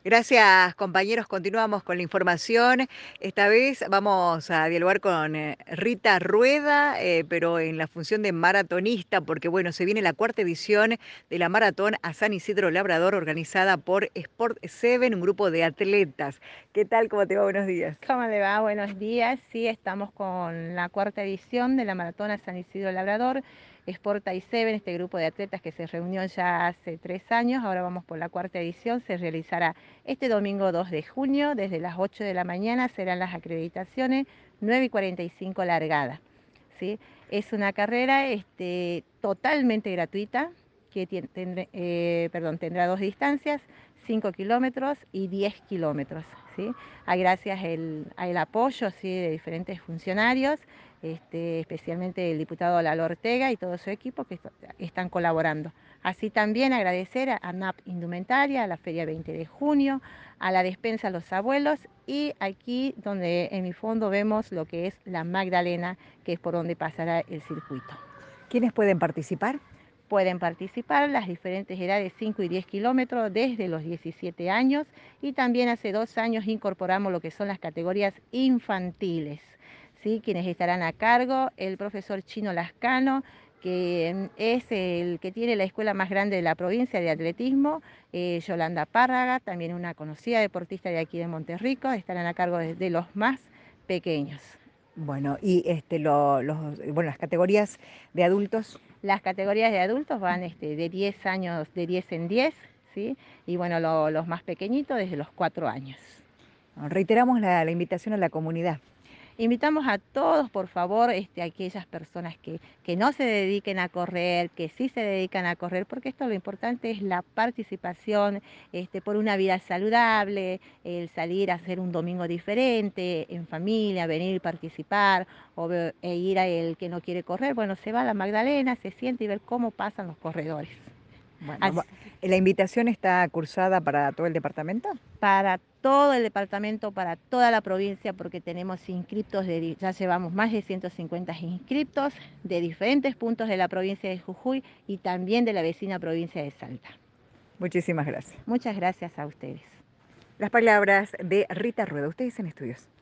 Gracias, compañeros. Continuamos con la información. Esta vez vamos a dialogar con Rita Rueda, pero en la función de maratonista, porque bueno, se viene la cuarta edición de la maratón a San Isidro Labrador, organizada por Sport Seven, un grupo de atletas. ¿Qué tal? ¿Cómo te va? Buenos días. ¿Cómo le va? Buenos días. Sí, estamos con la cuarta edición de la Maratona San Isidro Labrador. Sport Seven, este grupo de atletas que se reunió ya hace 3 años, ahora vamos por la cuarta edición, se realizará este domingo 2 de junio, desde las 8 de la mañana serán las acreditaciones, 9:45 largada. ¿Sí? Es una carrera totalmente gratuita, que tendrá dos distancias, 5 kilómetros y 10 kilómetros. ¿Sí? Gracias al apoyo, ¿sí?, de diferentes funcionarios, especialmente el diputado Lalo Ortega y todo su equipo que están colaborando. Así también agradecer a NAP Indumentaria, a la Feria 20 de junio, a la Despensa Los Abuelos y aquí donde en mi fondo vemos lo que es la Magdalena, que es por donde pasará el circuito. ¿Quiénes pueden participar? Pueden participar las diferentes edades, 5 y 10 kilómetros, desde los 17 años, y también hace 2 años incorporamos lo que son las categorías infantiles, ¿sí? Quienes estarán a cargo, el profesor Chino Lascano, que es el que tiene la escuela más grande de la provincia de atletismo, Yolanda Párraga, también una conocida deportista de aquí de Monterrico, estarán a cargo de los más pequeños. Bueno, y bueno, las categorías de adultos. Las categorías de adultos van de 10 años, de 10 en 10, ¿sí? Y bueno, los más pequeñitos desde los 4 años. Reiteramos la invitación a la comunidad. Invitamos a todos, por favor, aquellas personas que no se dediquen a correr, que sí se dedican a correr, porque esto lo importante es la participación, por una vida saludable, el salir a hacer un domingo diferente, en familia, venir y participar, e ir a el que no quiere correr, bueno, se va a la Magdalena, se siente y ver cómo pasan los corredores. Bueno, Así, ¿la invitación está cursada para todo el departamento? para todo el departamento, para toda la provincia, porque tenemos inscriptos, ya llevamos más de 150 inscriptos de diferentes puntos de la provincia de Jujuy y también de la vecina provincia de Salta. Muchísimas gracias. Muchas gracias a ustedes. Las palabras de Rita Rueda. Ustedes en estudios.